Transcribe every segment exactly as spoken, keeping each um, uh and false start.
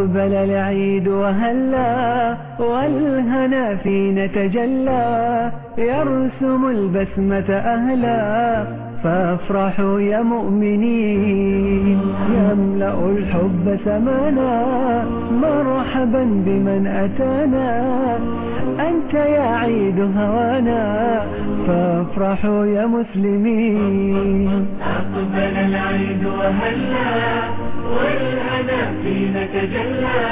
أقبل العيد وهلا والهنا فينا تجلى، يرسم البسمة أهلا فافرحوا يا مؤمنين، يملأ الحب سمانا مرحبا بمن أتانا، أنت يا عيد هوانا فافرحوا يا مسلمين. أقبل العيد وهلا والهنا فينا تجلى،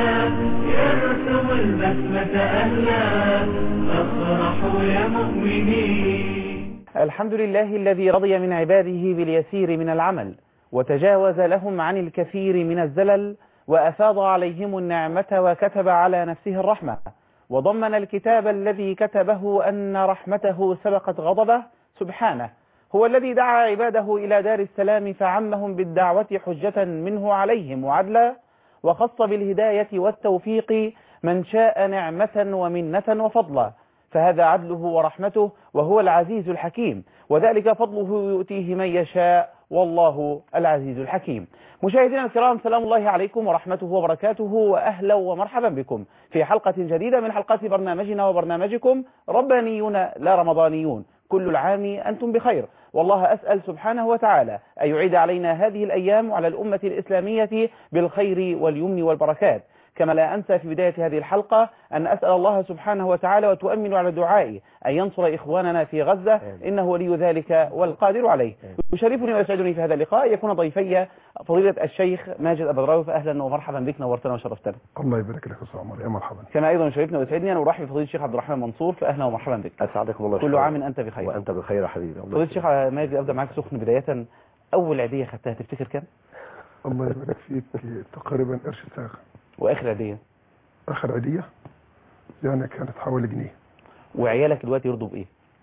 يرسم البسمة أهلا فافرحوا يا مؤمنين. الحمد لله الذي رضي من عباده باليسير من العمل، وتجاوز لهم عن الكثير من الزلل، وأفاض عليهم النعمة وكتب على نفسه الرحمة، وضمن الكتاب الذي كتبه أن رحمته سبقت غضبه. سبحانه هو الذي دعا عباده إلى دار السلام فعمهم بالدعوة حجة منه عليهم وعدلا، وخص بالهداية والتوفيق من شاء نعمة ومنة وفضلا، فهذا عدله ورحمته وهو العزيز الحكيم، وذلك فضله يؤتيه من يشاء والله العزيز الحكيم. مشاهدينا الكرام، سلام الله عليكم ورحمته وبركاته، وأهلا ومرحبا بكم في حلقة جديدة من حلقات برنامجنا وبرنامجكم ربانيون لا رمضانيون. كل العام أنتم بخير، والله أسأل سبحانه وتعالى أن يعيد علينا هذه الأيام وعلى الأمة الإسلامية بالخير واليمن والبركات. كما لا أنسى في بداية هذه الحلقة أن أسأل الله سبحانه وتعالى وتؤمن على دعائي أن ينصر إخواننا في غزة، آمين. إنه ولي ذلك والقادر عليه. آمين. يشرفني ويسعدني في هذا اللقاء يكون ضيفي فضيلة الشيخ ماجد أبدراوي، فأهلا ومرحبا بك، نورتنا وشرفتنا. الله يبارك لك يا أستاذ عمر، يا مرحبا. كما أيضا يشرفني ويسعدني أن أرحب بفضيلة الشيخ عبد الرحمن منصور، فأهلا ومرحبا بك. أسعدكم الله. كل عام أنت بخير. وأنت بخير يا حبيبي. فضيلة الشيخ ماجد، أبدأ معك سخن بداية. أول عيدية خدتها تفتكر كم؟ الله يبارك فيك، تقريبا قرش ساغ. وآخر عيدية؟ آخر عيدية يعني كانت حوالي جنيه. وعيالك دلوقتي يرضوا بإيه؟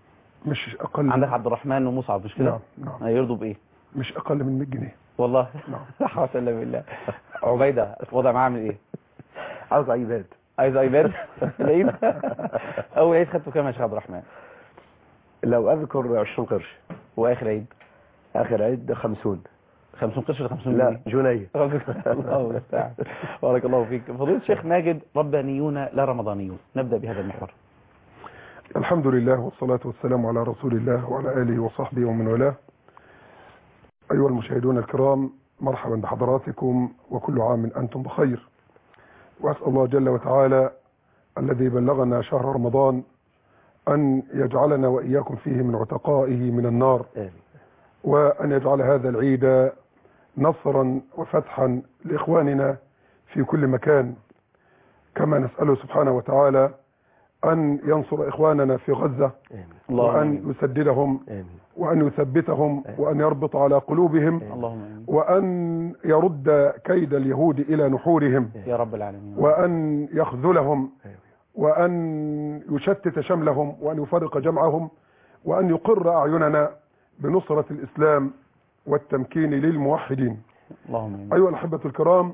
مش أقل. عندك عبد الرحمن ومصعب مش كده؟ نعم نعم. يرضوا بإيه؟ مش أقل من مية جنيه. والله؟ نعم. لا حول ولا قوة بالله. عبيدة الوضع معاه عامل إيه؟ عاوز ايباد. عايز ايباد؟ العيد؟ أول عيد خدته كام يا شيخ عبد الرحمن؟ لو أذكر عشرين قرش. وآخر عيد؟ آخر عيد خمسون. خمسون قرش ولا خمسون لا جنيه؟ الله المستعان. بارك الله فيك. فضيلة الشيخ ماجد، ربانيون لا رمضانيون، نبدأ بهذا المحور. الحمد لله والصلاة والسلام على رسول الله وعلى آله وصحبه ومن والاه. أيها المشاهدون الكرام، مرحبا بحضراتكم وكل عام أنتم بخير، وأسأل الله جل وتعالى الذي بلغنا شهر رمضان أن يجعلنا وإياكم فيه من عتقائه من النار، آمين. وأن يجعل هذا العيد نصرا وفتحا لإخواننا في كل مكان، كما نسأله سبحانه وتعالى أن ينصر إخواننا في غزة، آمين. وأن يسددهم، آمين. وأن يثبتهم، آمين. وأن يربط على قلوبهم، آمين. وأن يرد كيد اليهود إلى نحورهم يا رب العالمين، وأن يخذلهم، آمين. وأن يشتت شملهم، وأن يفرق جمعهم، وأن يقر أعيننا بنصرة الإسلام والتمكين للموحدين. اللهم أيها الأحبة الكرام،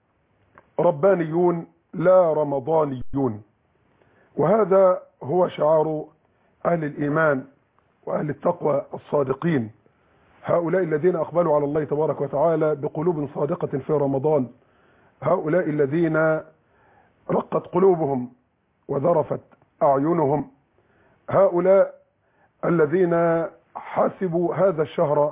ربانيون لا رمضانيون، وهذا هو شعار أهل الإيمان وأهل التقوى الصادقين، هؤلاء الذين أقبلوا على الله تبارك وتعالى بقلوب صادقة في رمضان، هؤلاء الذين رقت قلوبهم وذرفت أعينهم، هؤلاء الذين حسبوا هذا الشهر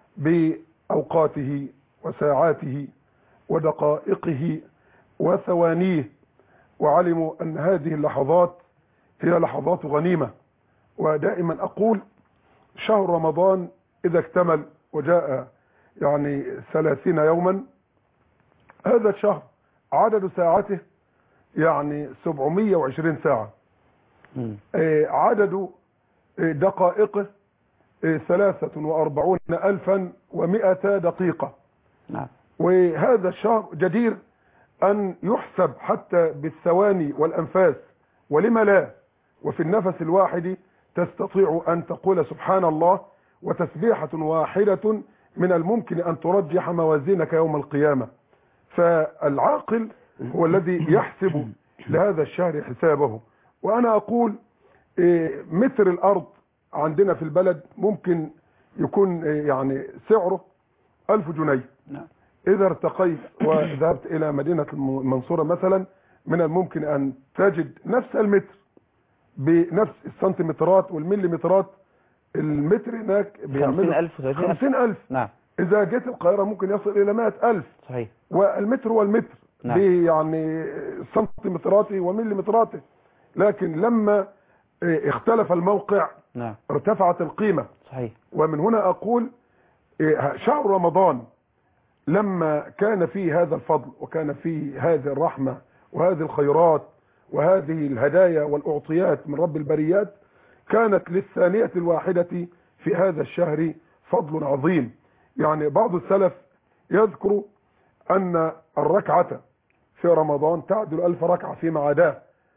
بأوقاته وساعاته ودقائقه وثوانيه، وعلموا أن هذه اللحظات هي لحظات غنيمة. ودائما أقول شهر رمضان إذا اكتمل وجاء يعني ثلاثين يوما، هذا الشهر عدد ساعته يعني سبعمائة وعشرين ساعة، عدد دقائقه ثلاثة وأربعون ألفا ومئة دقيقة. نعم. وهذا الشهر جدير أن يحسب حتى بالثواني والأنفاس، ولما لا، وفي النفس الواحد تستطيع أن تقول سبحان الله، وتسبيحة واحدة من الممكن أن ترجح موازينك يوم القيامة. فالعاقل هو الذي يحسب لهذا الشهر حسابه. وأنا أقول متر الأرض عندنا في البلد ممكن يكون يعني سعره ألف جنيه. إذا ارتقيت وذهبت إلى مدينة المنصورة مثلا، من الممكن أن تجد نفس المتر بنفس السنتيمترات والمليمترات. المتر هناك خمسين ألف وثلاثين ألف. خمسين ألف. نعم. إذا جيت القاهرة ممكن يصل إلى مائة ألف. صحيح. والمتر هو المتر. نعم. يعني سنتيمتراته ومليمتراته. لكن لما اختلف الموقع نعم. ارتفعت القيمة. صحيح. ومن هنا أقول شهر رمضان لما كان فيه هذا الفضل وكان فيه هذه الرحمة وهذه الخيرات وهذه الهدايا والأعطيات من رب البريات، كانت للثانية الواحدة في هذا الشهر فضل عظيم. يعني بعض السلف يذكر أن الركعة في رمضان تعدل ألف ركعة فيما عداه،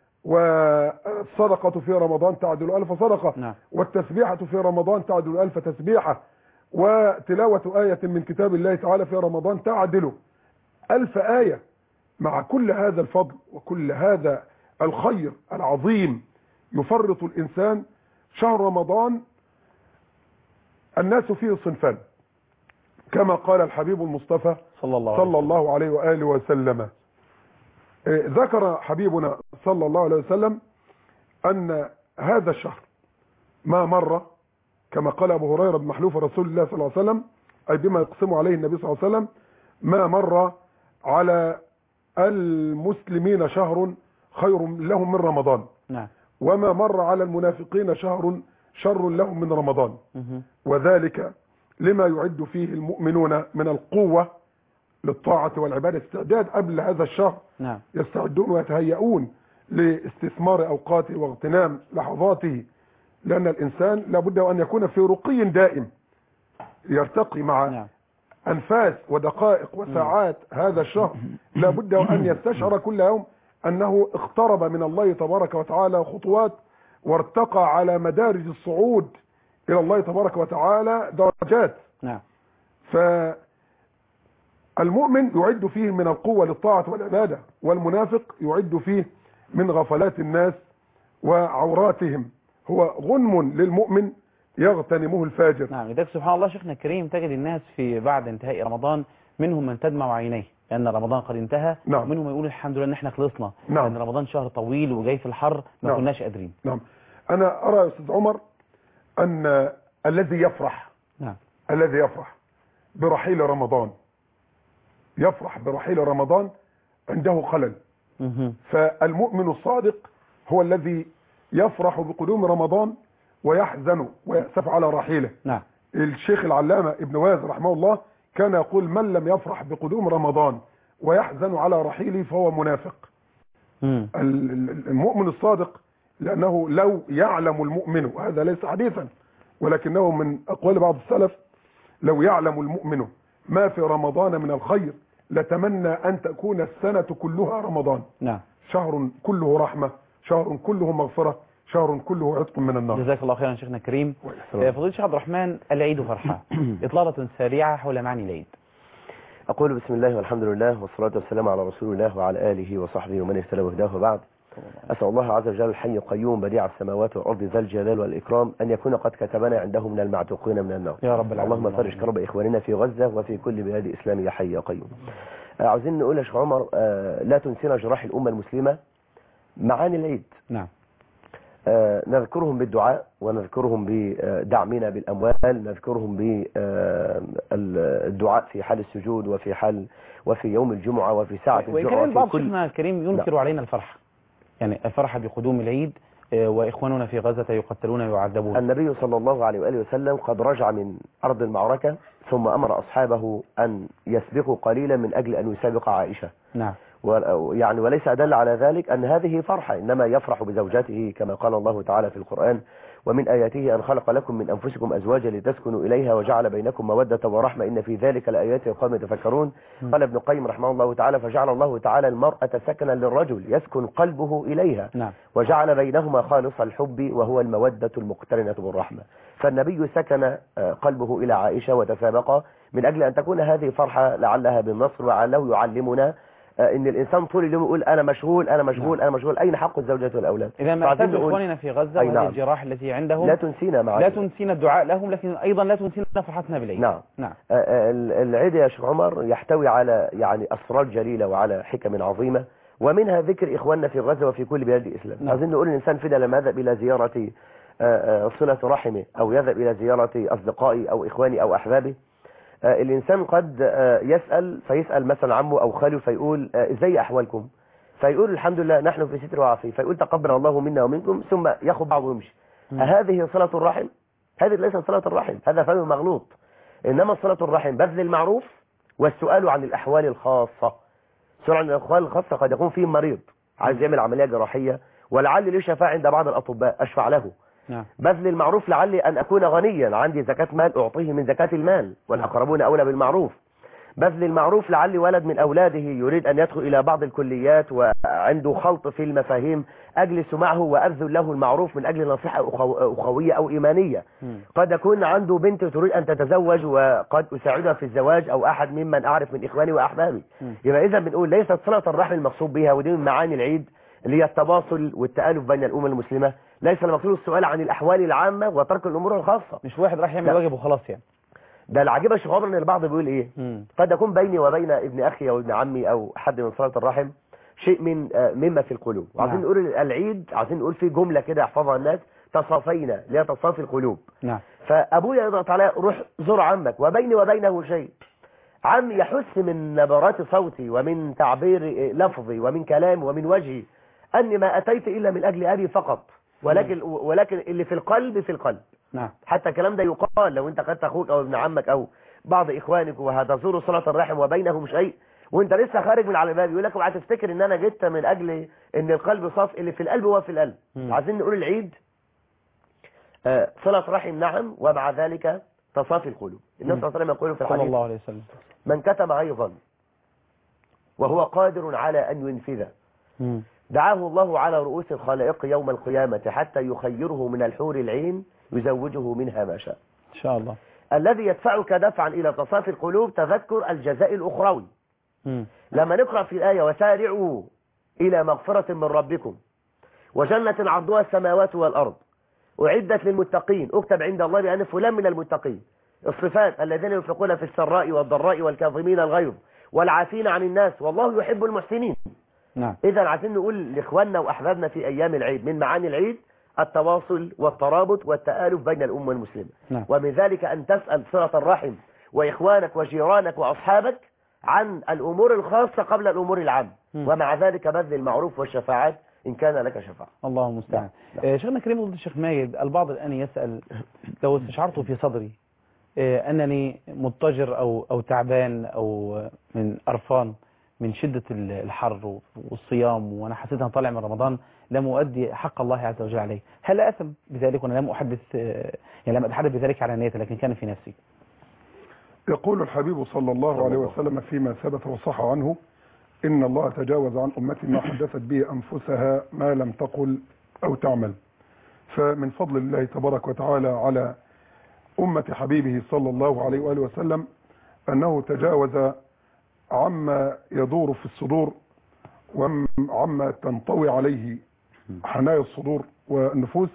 والصدقة في رمضان تعدل ألف صدقة. نعم. والتسبيحة في رمضان تعدل ألف تسبيحة، وتلاوة آية من كتاب الله تعالى في رمضان تعدل ألف آية. مع كل هذا الفضل وكل هذا الخير العظيم يفرط الإنسان شهر رمضان الناس فيه صنفان، كما قال الحبيب المصطفى صلى الله عليه صلى الله عليه وآله وسلم. ذكر حبيبنا صلى الله عليه وسلم أن هذا الشهر ما مر، كما قال أبو هريرة بن محلوف رسول الله صلى الله عليه وسلم، أي بما يقسم عليه النبي صلى الله عليه وسلم، ما مر على المسلمين شهر خير لهم من رمضان. نعم. وما مر على المنافقين شهر شر لهم من رمضان. مه. وذلك لما يعد فيه المؤمنون من القوة للطاعة والعبادة، استعداد قبل هذا الشهر. نعم. يستعدون ويتهيئون لاستثمار أوقاته واغتنام لحظاته، لأن الإنسان لابد أن يكون في رقي دائم يرتقي مع نعم. أنفاس ودقائق وساعات هذا الشهر. لابد أن يستشعر كل يوم أنه اقترب من الله تبارك وتعالى خطوات، وارتقى على مدارج الصعود إلى الله تبارك وتعالى درجات. نعم. فالمؤمن يعد فيه من القوة للطاعة والعبادة، والمنافق يعد فيه من غفلات الناس وعوراتهم. هو غنم للمؤمن يغتنمه الفاجر. نعم. لذلك سبحان الله شيخنا الكريم تجد الناس في بعد انتهاء رمضان منهم من تدمع عينيه لأن رمضان قد انتهى. نعم. منهم يقول الحمد لله ان احنا خلصنا. نعم. لأن رمضان شهر طويل وجاي في الحر ما نعم. كناش قادرين. نعم. أنا أرى يا أستاذ عمر أن الذي يفرح نعم. الذي يفرح برحيل رمضان يفرح برحيل رمضان عنده خلل. مه. فالمؤمن الصادق هو الذي يفرح بقدوم رمضان ويحزن ويأسف على رحيله. نعم. الشيخ العلامة ابن باز رحمه الله كان يقول من لم يفرح بقدوم رمضان ويحزن على رحيله فهو منافق. مم. المؤمن الصادق، لأنه لو يعلم المؤمن، وهذا ليس حديثا ولكنه من أقوال بعض السلف، لو يعلم المؤمن ما في رمضان من الخير لتمنى أن تكون السنة كلها رمضان. نعم. شهر كله رحمة، شهر كله مغفرة، شهر كله عتق من النار. جزاك الله خيرا شيخنا الكريم. فضيلة الشيخ عبد الرحمن، العيد فرحة، إطلالة سريعة حول معاني العيد. أقول بسم الله والحمد لله والصلاة والسلام على رسول الله وعلى آله وصحبه ومن اهتدى بهداه وبعد. أسأل الله عز وجل الحي القيوم بديع السماوات والأرض ذا الجلال والإكرام أن يكون قد كتبنا عنده من المعتوقين من النار يا رب العالمين. اللهم فرج كرب إخواننا في غزة وفي كل بلاد الإسلام يا حي يا قيوم. عاوزين نقول يا شيخ عمر لا تنسينا جراح الأمة المسلمة معاني العيد. نعم. آه نذكرهم بالدعاء ونذكرهم بدعمنا بالأموال، نذكرهم بالدعاء في حال السجود وفي حال وفي يوم الجمعة وفي ساعة الجمعة. وكان البعض شيخنا الكريم ينكر نعم. علينا الفرحة، يعني الفرحة بقدوم العيد وإخواننا في غزة يقتلون ويعذبون. النبي صلى الله عليه وآله وسلم قد رجع من أرض المعركة ثم أمر أصحابه أن يسبقوا قليلا من أجل أن يسابق عائشة. نعم. يعني وليس أدل على ذلك أن هذه فرحة، إنما يفرح بزوجاته كما قال الله تعالى في القرآن ومن آياته أن خلق لكم من أنفسكم أزواجا لتسكنوا إليها وجعل بينكم مودة ورحمة إن في ذلك لآيات لقوم يتفكرون. قال ابن القيم رحمه الله تعالى فجعل الله تعالى المرأة سكنا للرجل يسكن قلبه إليها. نعم. وجعل بينهما خالص الحب وهو المودة المقترنة بالرحمة. فالنبي سكن قلبه إلى عائشة وتسابق من أجل أن تكون هذه فرحة لعلها بالنصر، وعله يعلمنا ان الانسان طول اليوم يقول انا مشغول انا مشغول انا مشغول. اين حق الزوجة والاولاد؟ اذا ما أساس اخواننا في غزة وهذه نعم. الجراح التي عندهم لا تنسينا معنا، لا تنسينا الدعاء لهم، لكن ايضا لا تنسينا فرحتنا بالعيد. نعم نعم. العيد يا شيخ عمر يحتوي على يعني اسرار جليلة وعلى حكم عظيمة، ومنها ذكر اخواننا في غزة وفي كل بلاد الاسلام. نعم. عايزين نقول الانسان فينا لما يذهب الى زيارة صلة رحمه او يذهب الى زيارة اصدقائي او اخواني او احبابي، الإنسان قد يسأل فيسأل مثلا عمه أو خاله فيقول إزاي أحوالكم؟ فيقول الحمد لله نحن في ستر وعافية، فيقول تقبل الله منا ومنكم، ثم ياخذ بعضه ويمشي. هذه صلة الرحم؟ هذه ليست صلة الرحم، هذا فهم مغلوط. إنما صلة الرحم بذل المعروف والسؤال عن الأحوال الخاصة. السؤال عن الأحوال الخاصة قد يكون فيه مريض عايز يعمل عملية جراحية ولعل له شفاعة عند بعض الأطباء أشفع له. نعم. بذل المعروف لعلي أن أكون غنيا عندي زكاة مال أعطيه من زكاة المال والأقربون أولى بالمعروف. بذل المعروف لعلي ولد من أولاده يريد أن يدخل إلى بعض الكليات وعنده خلط في المفاهيم، أجلس معه وأبذل له المعروف من أجل نصيحة أخوية أو إيمانية. قد يكون عنده بنت تريد أن تتزوج وقد أساعدها في الزواج أو أحد ممن أعرف من إخواني وأحبابي. يبقى إذا بنقول ليست صلة الرحم المقصود بها، ودي من معاني العيد اللي هي التواصل والتآلف بين الأمة المسلمة. ليس المقصود السؤال عن الأحوال العامة وترك الأمور الخاصة. مش واحد راح يعمل واجب وخلاص يعني. ده العجيب يا شيخ عمر ان البعض بيقول ايه مم. قد يكون بيني وبين ابن اخي او ابن عمي او حد من صلة الرحم شيء من مما في القلوب. وعايزين نقول العيد عايزين نقول فيه جملة كده يحفظها الناس، تصافينا لا تصافي القلوب. نعم. فابويا يضغط عليا روح زور عمك وبيني وبينه شيء. عم يحس من نبرات صوتي ومن تعبير لفظي ومن كلامي ومن وجهي اني ما اتيت الا من اجل ابي فقط، ولكن ولكن اللي في القلب في القلب. نعم. حتى الكلام ده يقال لو انت قد اخوك او ابن عمك او بعض اخوانك وهتزوروا صلة الرحم وبينهم شيء وانت لسه خارج من على الباب يقول لك هتفتكر ان انا جيت من اجل ان القلب صاف، اللي في القلب هو في القلب. م. عايزين نقول العيد آه صلة رحم نعم، ومع ذلك تصافي القلوب. النبي صلى الله عليه وسلم يقول في الحديث صلى الله عليه وسلم من كتم عيظا وهو قادر على ان ينفذه م. دعاه الله على رؤوس الخلائق يوم القيامة حتى يخيره من الحور العين يزوجه منها ما شاء. إن شاء الله. الذي يدفعك دفعا إلى تصافي القلوب تذكر الجزاء الأخروي. م. لما نقرأ في الآية وسارعوا إلى مغفرة من ربكم وجنة عرضها السماوات والأرض أعدت للمتقين اكتب عند الله بأن فلان من المتقين. الصفات الذين ينفقون في السراء والضراء والكاظمين الغيظ والعافين عن الناس والله يحب المحسنين. نعم. إذا عايزين نقول لإخواننا وأحبابنا في أيام العيد من معاني العيد التواصل والترابط والتآلف بين الأمة المسلمة. نعم. ومن ذلك أن تسأل صلة الرحم وإخوانك وجيرانك وأصحابك عن الأمور الخاصة قبل الأمور العامة، ومع ذلك بذل المعروف والشفاعات إن كان لك شفاعة. الله المستعان. آه شيخنا كريم ضد الشيخ ماجد، البعض الآن يسأل لو استشعرت في صدري آه أنني مضطجر أو أو تعبان أو من قرفان من شدة الحر والصيام وأنا حسيت أن طالع من رمضان لم أؤدي حق الله عز وجل عليه، هل أثم بذلك وأنا لم أحدث يعني لم أتحدث بذلك على نيتي لكن كان في نفسي؟ يقول الحبيب صلى الله عليه وسلم فيما ثبت وصح عنه إن الله تجاوز عن أمتي ما حدثت به أنفسها ما لم تقل أو تعمل. فمن فضل الله تبارك وتعالى على أمة حبيبه صلى الله عليه وآله وسلم أنه تجاوز عما يدور في الصدور وعما تنطوي عليه حنايا الصدور والنفوس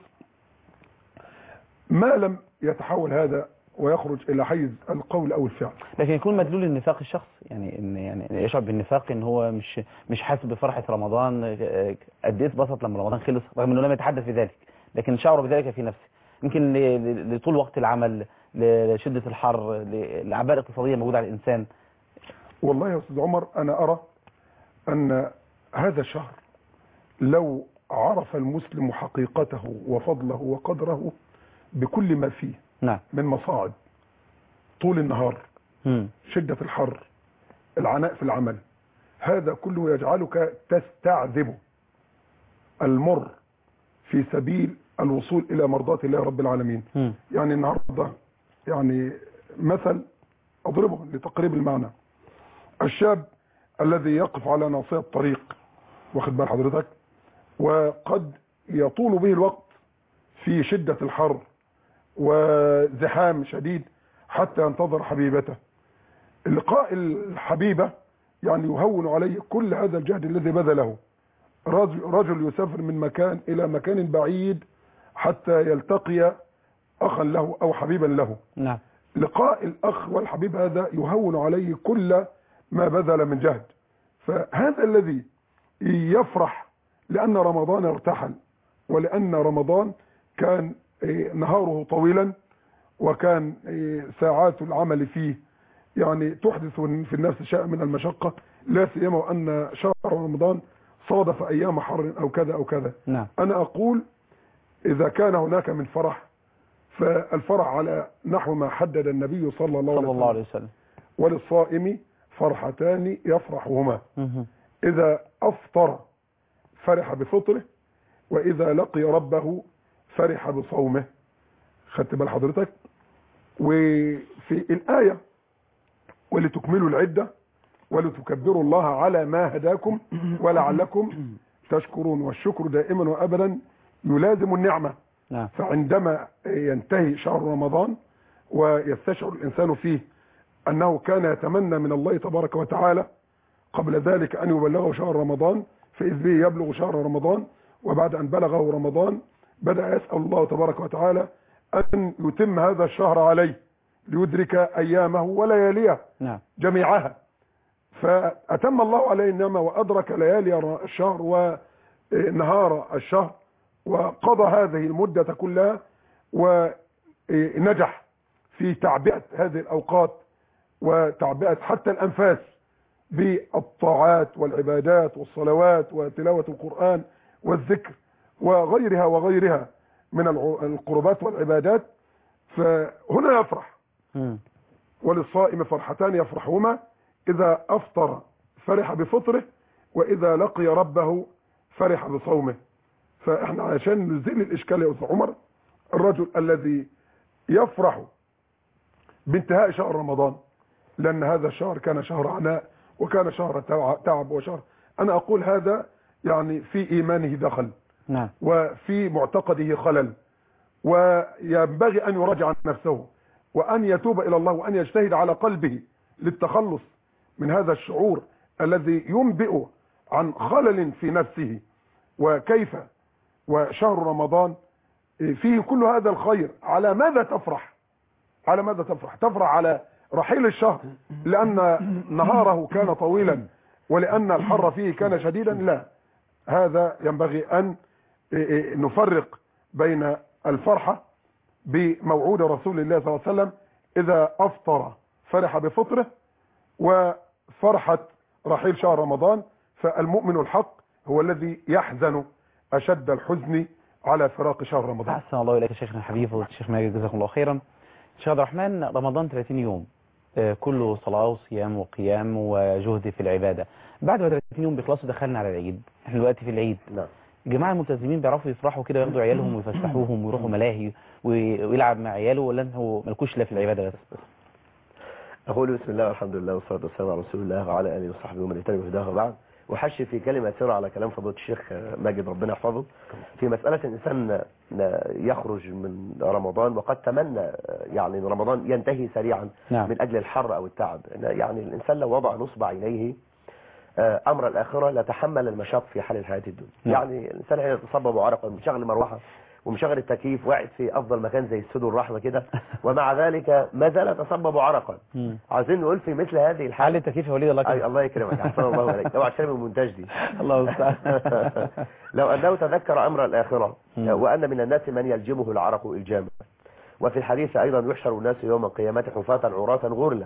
ما لم يتحول هذا ويخرج الى حيز القول او الفعل. لكن يكون مدلول النفاق الشخص يعني ان يعني يشعر بالنفاق ان هو مش مش حاسس بفرحه رمضان قد ايه اتبسط لما رمضان خلص رغم انه لم يتحدث بذلك، لكن شعر بذلك في نفسه يمكن لطول وقت العمل لشده الحر للاعباء الاقتصاديه موجوده على الانسان. والله يا استاذ عمر انا ارى ان هذا الشهر لو عرف المسلم حقيقته وفضله وقدره بكل ما فيه نعم. من مصاعب طول النهار م. شدة الحر العناء في العمل، هذا كله يجعلك تستعذب المر في سبيل الوصول إلى مرضاة الله رب العالمين. م. يعني النهاردة يعني مثل أضربه لتقريب المعنى، الشاب الذي يقف على ناصية الطريق واخد بال حضرتك وقد يطول به الوقت في شدة الحر وزحام شديد حتى ينتظر حبيبته. اللقاء الحبيبة يعني يهون عليه كل هذا الجهد الذي بذله. رجل, رجل يسافر من مكان إلى مكان بعيد حتى يلتقي أخا له أو حبيبا له. نعم. لقاء الأخ والحبيب هذا يهون عليه كل ما بذل من جهد. فهذا الذي يفرح لأن رمضان ارتحل، ولأن رمضان كان نهاره طويلا، وكان ساعات العمل فيه يعني تحدث في النفس شيء من المشقة، لا سيما وأن شهر رمضان صادف أيام حر أو كذا أو كذا. نعم. أنا أقول إذا كان هناك من فرح فالفرح على نحو ما حدد النبي صلى الله, صلى الله عليه وسلم. وللصائم فرحتان يفرحهما، إذا أفطر فرح بفطره، وإذا لقي ربه فرح بصومه. خدت بال حضرتك؟ وفي الآية ولتكملوا العدة ولتكبروا الله على ما هداكم ولعلكم تشكرون، والشكر دائما وأبدا يلازم النعمة. نعم. فعندما ينتهي شهر رمضان ويستشعر الإنسان فيه أنه كان يتمنى من الله تبارك وتعالى قبل ذلك أن يبلغه شهر رمضان، فإذ به يبلغ شهر رمضان، وبعد أن بلغه رمضان بدأ يسأل الله تبارك وتعالى أن يتم هذا الشهر عليه ليدرك أيامه ولياليه نعم. جميعها. فأتم الله عليه النعمة وأدرك ليالي الشهر ونهار الشهر، وقضى هذه المدة كلها، ونجح في تعبئة هذه الأوقات وتعبئة حتى الأنفاس بالطاعات والعبادات والصلوات وتلاوة القرآن والذكر وغيرها وغيرها من القربات والعبادات. فهنا يفرح. م. وللصائم فرحتان يفرحهما، إذا أفطر فرح بفطره، وإذا لقي ربه فرح بصومه. فإحنا عشان نزيل الإشكال يا أستاذ عمر، الرجل الذي يفرح بانتهاء شهر رمضان لأن هذا الشهر كان شهر عناء وكان شهر تعب وشهر، أنا أقول هذا يعني في إيمانه دخل. نعم. وفي معتقده خلل، وينبغي أن يراجع نفسه وأن يتوب إلى الله وأن يجتهد على قلبه للتخلص من هذا الشعور الذي ينبئ عن خلل في نفسه. وكيف وشهر رمضان فيه كل هذا الخير، على ماذا تفرح؟ على ماذا تفرح؟ تفرح على رحيل الشهر لأن نهاره كان طويلا ولأن الحر فيه كان شديدا؟ لا، هذا ينبغي أن نفرق بين الفرحة بموعود رسول الله صلى الله عليه وسلم إذا أفطر فرح بفطره، وفرحة رحيل شهر رمضان. فالمؤمن الحق هو الذي يحزن أشد الحزن على فراق شهر رمضان. أحسن الله إليك شيخنا الحبيب والشيخ ماجد، جزاكم الله خيرا. شيخ عبد الرحمن، رمضان ثلاثين يوم كله صلاة وصيام وقيام وجهد في العبادة، بعد ما ثلاثين يوم بيخلصوا دخلنا على العيد، احنا دلوقتي في العيد. نعم. جماعة الملتزمين بيعرفوا يفرحوا كده وياخدوا عيالهم ويفسحوهم ويروحوا ملاهي ويلعب مع عياله، ولا انه مالكوش لا في العبادة بس؟ أقول بسم الله والحمد لله والصلاة والسلام على رسول الله وعلى آله وصحبه ومن اهتدى بهداه بعد. وحش في كلمة سيرة على كلام فضيلة الشيخ ماجد ربنا يحفظه في مسألة الإنسان يخرج من رمضان وقد تمنى يعني ان رمضان ينتهي سريعا. نعم. من أجل الحر أو التعب. يعني الإنسان لو وضع نصب عينيه أمر الآخرة لتحمل المشاق في حال الحياة الدنيا. نعم. يعني الإنسان يتصبب عرقا، مشغل المروحة ومشغل التكييف وقعد في أفضل مكان زي السدر الرحمة كده، ومع ذلك ما زال يتصبب عرقا. عايزين نقول في مثل هذه الحالة حال التكييف يا وليد الله يكرمك. الله يكرمك، احسن الله عليك. اوعى تشرب المونتاج دي. الله المستعان. لو أنه تذكر أمر الآخرة وأن من الناس من يلجمه العرق إلجاما، وفي الحديث أيضا يحشر الناس يوم القيامة حفاة عراة غرلا،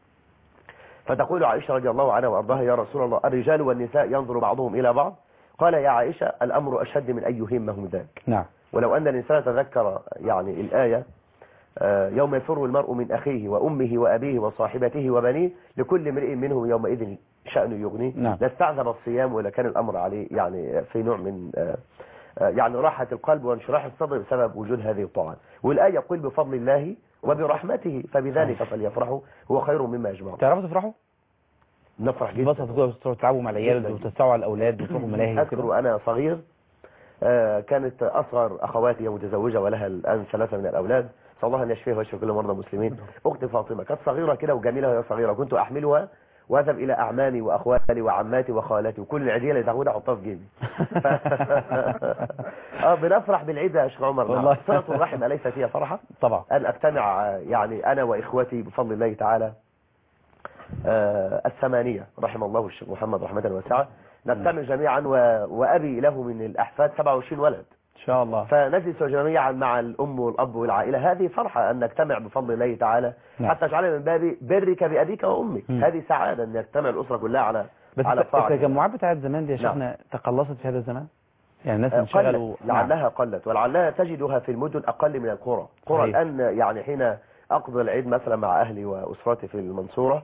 فتقول عائشة رضي الله عنها وأرضاها: يا رسول الله، الرجال والنساء ينظر بعضهم إلى بعض؟ قال: يا عائشة، الأمر أشد من أن يهمهم ذاك. نعم. ولو أن الإنسان تذكر يعني الآية: يوم يفر المرء من أخيه وأمه وأبيه وصاحبته وبنيه لكل امرئ منهم يومئذ شأن يغنيه. نعم. لاستعذب الصيام ولا كان الأمر عليه يعني في نوع من يعني راحة القلب وانشراح الصدر بسبب وجود هذه الطاعات. والآية يقول: بفضل الله وبرحمته فبذلك فليفرحوا هو خير مما يجمعون. تعرفوا تفرحوا؟ نفرح جدا. بس تروحوا تلعبوا مع العيال وتتسعوا على الأولاد وتروحوا ملاهي. أذكر وأنا صغير كانت أصغر أخواتي متزوجة ولها الآن ثلاثة من الأولاد، صلى الله أن يشفيها ويشفي كل مرضى المسلمين. أختي فاطمة كانت صغيرة كده وجميلة وهي صغيرة، كنت أحملها واذهب الى اعمامي واخوالي وعماتي وخالاتي وكل العيديه اللي تاخدها احطها في جيبي. ف... اه بنفرح بالعيد يا شيخ عمر. والله صلة الرحم أليس فيها فرحة؟ طبعا. أن أجتمع يعني أنا وإخوتي بفضل الله تعالى آه الثمانية رحم الله الشيخ محمد رحمة واسعة، نجتمع جميعا و... وأبي له من الأحفاد سبعة وعشرين ولد إن شاء الله، فنجلس جميعا مع الأم والأب والعائلة. هذه فرحة أن نجتمع بفضل الله تعالى. نعم. حتى اجعلها من باب برك بأبيك وأمك. م. هذه سعادة أن يجتمع الأسرة كلها على بس على طاعة. التجمعات بتاعت زمان دي يا شيخنا نعم. تقلصت في هذا الزمان، يعني الناس انشغلوا. لعلها نعم. قلت، ولعلها تجدها في المدن أقل من القرى. قرى الآن يعني حين أقضي العيد مثلا مع أهلي وأسرتي في المنصورة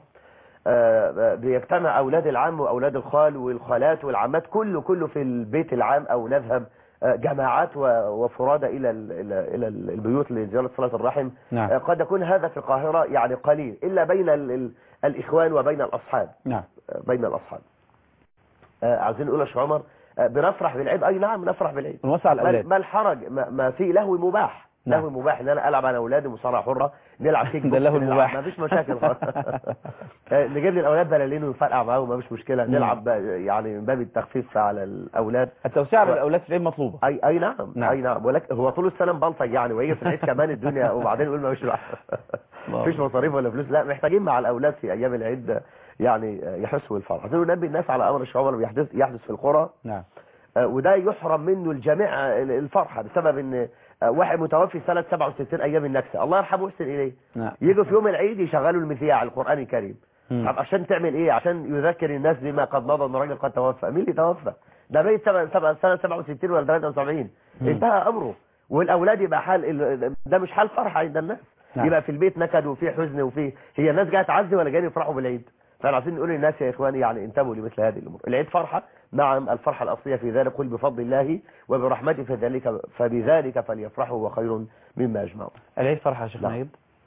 بيجتمع أولاد العم وأولاد الخال والخالات والعمات كله كله في البيت العام، أو نذهب جماعات وفرادى إلى إلى البيوت لزيارة صلة الرحم. نعم. قد يكون هذا في القاهرة يعني قليل، إلا بين الإخوان وبين الأصحاب. نعم. بين الأصحاب. عايزين نقول يا شيخ عمر بنفرح بالعيد. أي نعم نفرح بالعيد، نوسع الأولاد، ما الحرج، ما, ما في لهو مباح. نعم. لهو مباح ان انا العب انا اولادي مصارعه حره، نلعب كيك بوكس، ده لهو المباح، ما فيش مشاكل خالص. نجيب لي الاولاد بلالين ونفرقع معاهم، ما فيش مشكله. نلعب يعني من باب التخفيف على الاولاد. التوسعه على الاولاد في العيد مطلوبه. اي اي نعم, نعم. اي نعم، ولكن هو طول السنه مبلطج يعني، ويجي في العيد كمان الدنيا وبعدين يقول ما فيش مفيش مصاريف ولا فلوس. لا، محتاجين مع الاولاد في ايام العيد يعني يحسوا بالفرح. عايزين ننبه الناس على امر الشيخ عمر بيحدث يحدث في القرى. نعم. وده يحرم منه الجميع الفرحه بسبب ان واحد متوفي سنة سبعة وستين أيام النكسة، الله يرحمه ويحسن إليه. نعم. يجوا في يوم العيد يشغلوا المذياع القرآن الكريم. طب عشان تعمل إيه؟ عشان يذكر الناس بما قد مضى أن الراجل قد توفى. مين اللي توفى؟ ده ميت سنة سبعة وستين ولا ثلاثة وسبعين. انتهى أمره. والأولاد يبقى حال، ده مش حال فرحة عند الناس. نعم. يبقى في البيت نكد وفي حزن وفي، هي الناس جايه تعزي ولا جايين يفرحوا بالعيد؟ فاحنا عايزين نقول للناس يا إخواني يعني انتبهوا لمثل هذه الأمور. العيد فرحة، نعم الفرحة الأصلية في ذلك قل بفضل الله وبرحمته فذلك فبذلك فليفرحوا وخير مما يجمعون. العيد فرحة يا شيخ نايب؟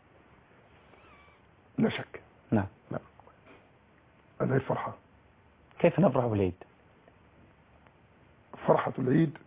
لا شك. نعم. نعم. العيد فرحة. كيف نفرح بالعيد؟ فرحة العيد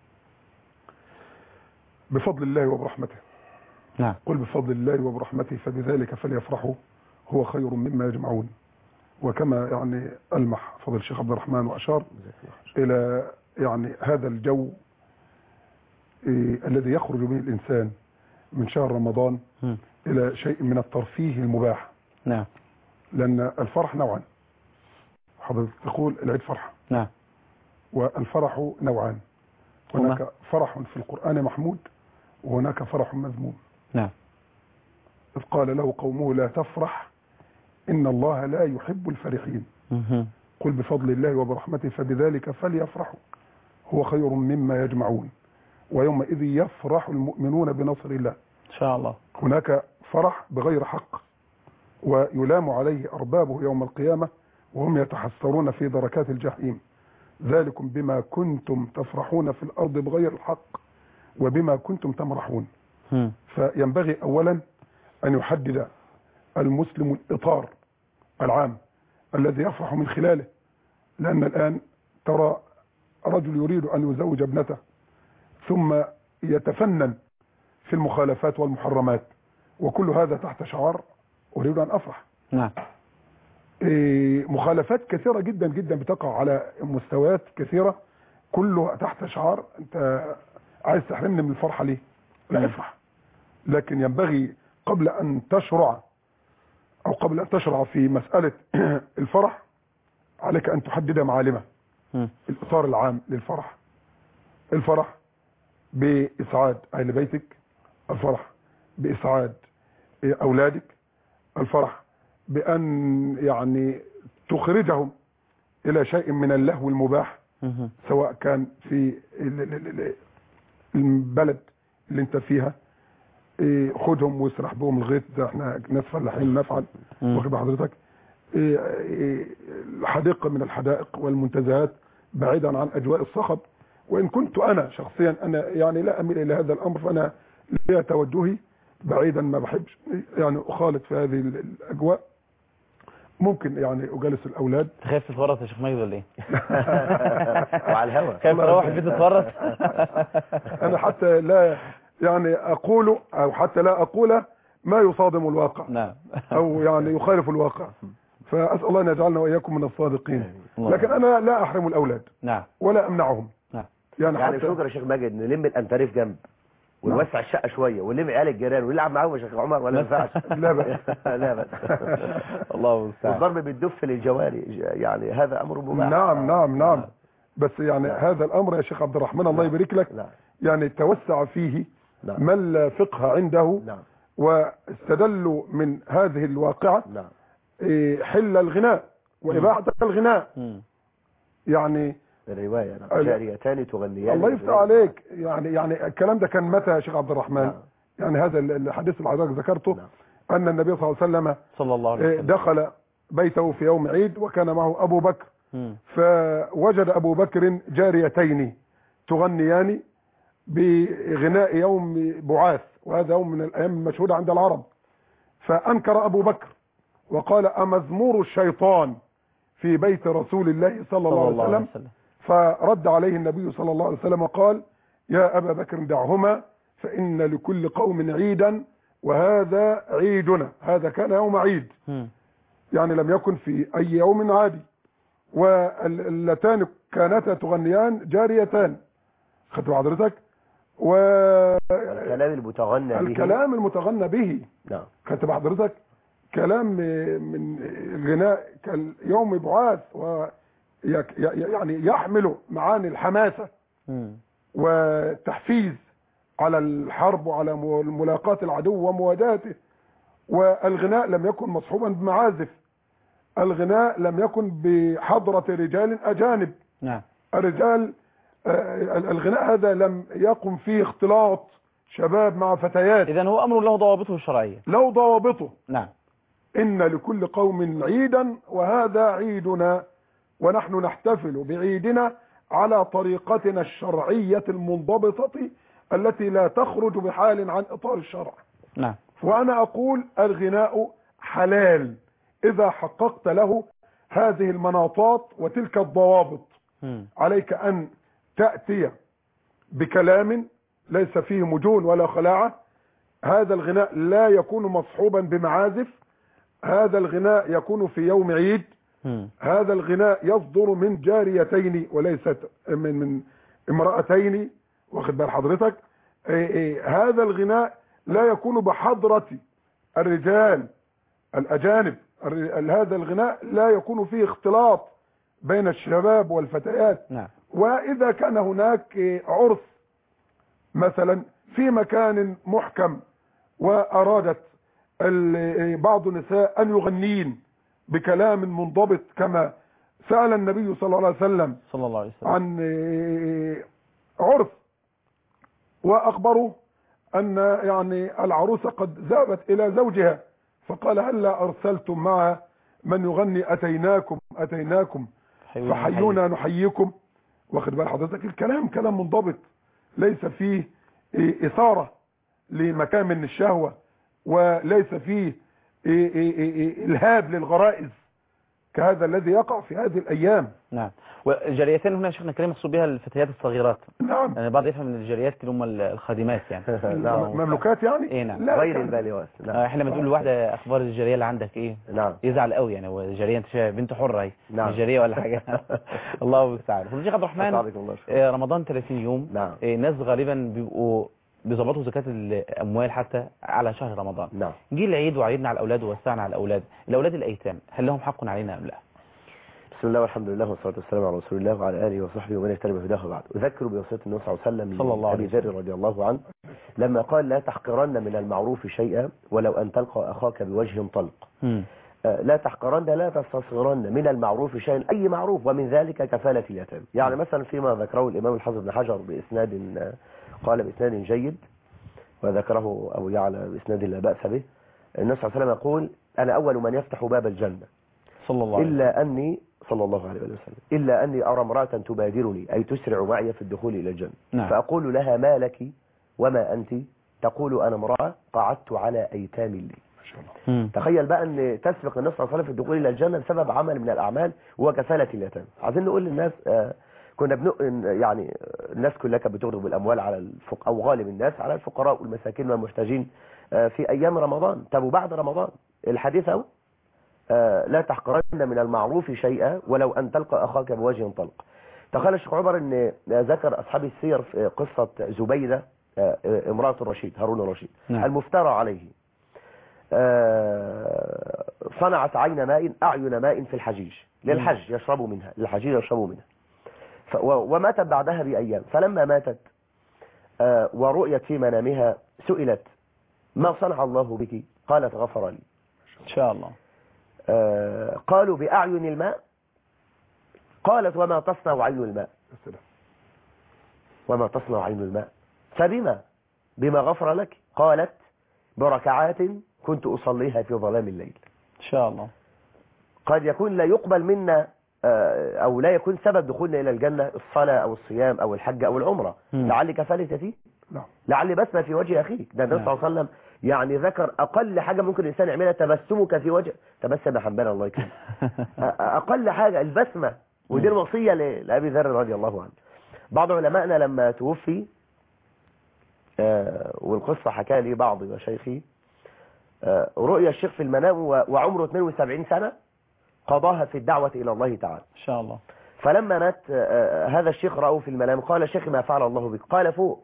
بفضل الله وبرحمته. نعم. قل بفضل الله وبرحمته فبذلك فليفرحوا هو خير مما يجمعون. وكما يعني ألمح فضل الشيخ عبد الرحمن وأشار إلى يعني هذا الجو إيه الذي يخرج به الإنسان من شهر رمضان م. إلى شيء من الترفيه المباح. نعم. لأن الفرح نوعا، حضرتك تقول العيد فرحة. نعم. والفرح نوعان، هناك فرح في القرآن محمود وهناك فرح مذموم. نعم. إذ قال له قومه لا تفرح إن الله لا يحب الفرحين. مه. قل بفضل الله وبرحمته فبذلك فليفرحوا هو خير مما يجمعون ويومئذ يفرح المؤمنون بنصر الله. إن شاء الله. هناك فرح بغير حق ويلام عليه أربابه يوم القيامة وهم يتحسرون في دركات الجحيم. ذلكم بما كنتم تفرحون في الأرض بغير الحق وبما كنتم تمرحون. م. فينبغي أولا أن يحدد المسلم الإطار العام الذي يفرح من خلاله. لأن الآن ترى رجل يريد أن يزوج ابنته ثم يتفنن في المخالفات والمحرمات، وكل هذا تحت شعار أريد أن أفرح. نعم. إيه مخالفات كثيرة جدا جدا بتقع على مستويات كثيرة، كله تحت شعار أنت عايز تحرمني من الفرحة ليه؟ لا افرح. لكن ينبغي قبل أن تشرع أو قبل أن تشرع في مسألة الفرح عليك أن تحدد معالمه. م. الإطار العام للفرح، الفرح بإسعاد أهل بيتك، الفرح بإسعاد أولادك، الفرح بأن يعني تخرجهم إلى شيء من اللهو المباح. م. سواء كان في البلد اللي انت فيها خدهم واسرح بهم الغيط، ده احنا ناس فلاحين نفعل واخد بحضرتك. حديقه من الحدائق والمنتزهات بعيدا عن اجواء الصخب. وان كنت انا شخصيا انا يعني لا اميل الى هذا الامر، فانا ليا توجهي بعيدا، ما بحبش يعني اخالط في هذه الاجواء. ممكن يعني اجالس الاولاد. تخاف تتورط يا شيخ ماجد ولا ايه؟ وعلى الهوا خايف تروح البيت تتورط؟ انا حتى لا يعني اقول او حتى لا اقول ما يصادم الواقع. نعم. او يعني يخالف الواقع. ف فأسأل الله أن يجعلنا وإياكم من الصادقين. الله لكن أنا لا أحرم الأولاد نعم ولا أمنعهم. نعم يعني, يعني حتى شكرا يا شيخ ماجد نلم الأنتريف جنب ونوسع الشقة شوية ونلم عيال الجيران ونلعب معاهم يا شيخ عمر ولا ما ينفعش؟ لا بأس. لا بأس. الله المستعان. والضرب بالدف للجواري يعني هذا أمر مباح. نعم نعم نعم بس يعني نعم. هذا الأمر يا شيخ عبد الرحمن الله يبارك لك نعم. يعني توسع فيه نعم. من لا فقه عنده نعم. واستدلوا من هذه الواقعة نعم. حل الغناء وإباحة الغناء م. يعني الرواية نعم. جاريتان تغنيان. الله يفتح عليك. يعني يعني الكلام ده كان متى يا شيخ عبد الرحمن نعم. يعني هذا الحديث اللي حضرتك ذكرته نعم. أن النبي صلى الله عليه وسلم صلى الله عليه وسلم دخل بيته في يوم عيد وكان معه أبو بكر م. فوجد أبو بكر جاريتين تغنيان بغناء يوم بعاث، وهذا يوم من الأيام المشهودة عند العرب. فأنكر أبو بكر وقال أمزمور الشيطان في بيت رسول الله صلى الله عليه وسلم, وسلم. فرد عليه النبي صلى الله عليه وسلم وقال يا أبا بكر دعهما فإن لكل قوم عيدا وهذا عيدنا. هذا كان يوم عيد م. يعني لم يكن في أي يوم عادي. واللتان كانتا تغنيان جاريتان خدت حضرتك و الكلام المتغنى به الكلام المتغنى به نعم خدت حضرتك كلام من الغناء كاليوم بعاث و يعني يحمل معاني الحماسة م. والتحفيز على الحرب وعلى ملاقاة العدو ومواجهته. والغناء لم يكن مصحوبا بمعازف، الغناء لم يكن بحضرة رجال أجانب نعم. الرجال الغناء هذا لم يقم فيه اختلاط شباب مع فتيات. إذن هو أمر له ضوابطه الشرعية. له ضوابطه نعم. إن لكل قوم عيدا وهذا عيدنا ونحن نحتفل بعيدنا على طريقتنا الشرعية المنضبطة التي لا تخرج بحال عن إطار الشرع. نعم. وأنا أقول الغناء حلال إذا حققت له هذه المناطات وتلك الضوابط. م. عليك أن تأتي بكلام ليس فيه مجون ولا خلاعة. هذا الغناء لا يكون مصحوبا بمعازف. هذا الغناء يكون في يوم عيد. م. هذا الغناء يصدر من جاريتين وليست من, من امرأتين واخد بال حضرتك. اي اي هذا الغناء لا يكون بحضرة الرجال الأجانب. هذا الغناء لا يكون فيه اختلاط بين الشباب والفتيات. نعم. وإذا كان هناك عرس مثلا في مكان محكم وأرادت بعض النساء أن يغنين بكلام منضبط كما سأل النبي صلى الله عليه وسلم صلى الله عليه وسلم عن عرس وأخبروا أن يعني العروسة قد ذهبت إلى زوجها فقال هلا أرسلتم مع من يغني أتيناكم أتيناكم فحيونا نحييكم. واخد بال حضرتك الكلام كلام منضبط ليس فيه إثارة لمكان من الشهوة وليس فيه إلهاب للغرائز كهذا الذي يقع في هذه الأيام. نعم. والجاريتين هنا شيخنا الكريم مقصود بها الفتيات الصغيرات. نعم. يعني بعض يفهم ان الجاريات اللي هم الخادمات يعني. نعم. مملوكات يعني؟ ايه نعم. غير البالغات. نعم. احنا لما تقول لواحده اخبار الجاريه اللي عندك ايه؟ نعم. يزعل قوي يعني هو الجاريه انت شايف بنت حره اهي. نعم. مش جاريه ولا حاجه. الله المستعان. فضيلة الشيخ عبد الرحمن آه رمضان ثلاثين يوم. نعم. آه ناس غالبا بيبقوا بيظبطوا زكاة الأموال حتى على شهر رمضان. نعم. جه العيد وعيدنا على الأولاد ووسعنا على الأولاد. الأولاد الأيتام هل لهم حق علينا أم لا؟ بسم الله والحمد لله والصلاة والسلام على رسول الله وعلى آله وصحبه ومن اهتدى بهداه بعد. أذكر بوصية النبي صلى الله عليه وسلم صلى الله عليه أبي ذر رضي الله عنه لما قال لا تحقرن من المعروف شيئا ولو أن تلقى أخاك بوجه طلق. م. لا تحقرن لا تستصغرن من المعروف شيئا أي معروف ومن ذلك كفالة اليتامى. يعني مثلا فيما ذكره الإمام الحافظ بن حجر بإسناد قال بإسناد جيد وذكره أبو يعلى بإسناد لا بأس به. النبي صلى الله عليه وسلم يقول أنا أول من يفتح باب الجنة صلى الله عليه وسلم إلا أني صلى الله عليه وسلم إلا أني أرى امرأة تبادرني أي تسرع معي في الدخول إلى الجنة. نعم. فأقول لها ما لك وما أنت تقول أنا امرأة قعدت على أيتام لي. تخيل بقى أن تسبق النبي صلى الله عليه وسلم في الدخول إلى الجنة بسبب عمل من الأعمال وهو كفالة اليتامى. عايزين نقول للناس آه كنا بنق... يعني الناس كلها كانت بتغرب بالأموال على الفق أو غالب الناس على الفقراء والمساكين والمحتاجين آه في أيام رمضان. طب وبعد رمضان الحديث أهو آه لا تحقرن من المعروف شيئا ولو أن تلقى أخاك بوجه طلق. تخيل الشيخ عمر أن ذكر أصحاب السير في قصة زبيدة آه امرأة الرشيد هارون الرشيد نعم. المفترى عليه، آه صنعت عين ماء أعين ماء في الحجيج للحج يشربوا منها، للحجيج يشربوا منها، وماتت بعدها بأيام. فلما ماتت آه ورؤيت في منامها سئلت ما صنع الله بك؟ قالت غفر لي. إن شاء الله. آه قالوا بأعين الماء؟ قالت وما تصنع عين الماء؟ وما تصنع عين الماء؟ فبما بما غفر لك؟ قالت بركعات كنت أصليها في ظلام الليل. إن شاء الله. قد يكون لا يقبل منا أو لا يكون سبب دخولنا إلى الجنة الصلاة أو الصيام أو الحج أو العمرة، لعل كفالة فيه، لعل بسمة في وجه أخيك. ده النبي صلى الله عليه وسلم يعني ذكر أقل حاجة ممكن الإنسان يعملها تبسمك في وجه، تبسم يا حنبال الله يكرمك، أقل حاجة البسمة، ودي الوصية لأبي ذر رضي الله عنه. بعض علمائنا لما توفي والقصة حكى لي بعض مشايخي، رؤيا الشيخ في المنام وعمره اثنين وسبعين سنة قضاها في الدعوة إلى الله تعالى إن شاء الله. فلما مات هذا الشيخ رأوه في المنام قال شيخ ما فعل الله بك؟ قال فوق.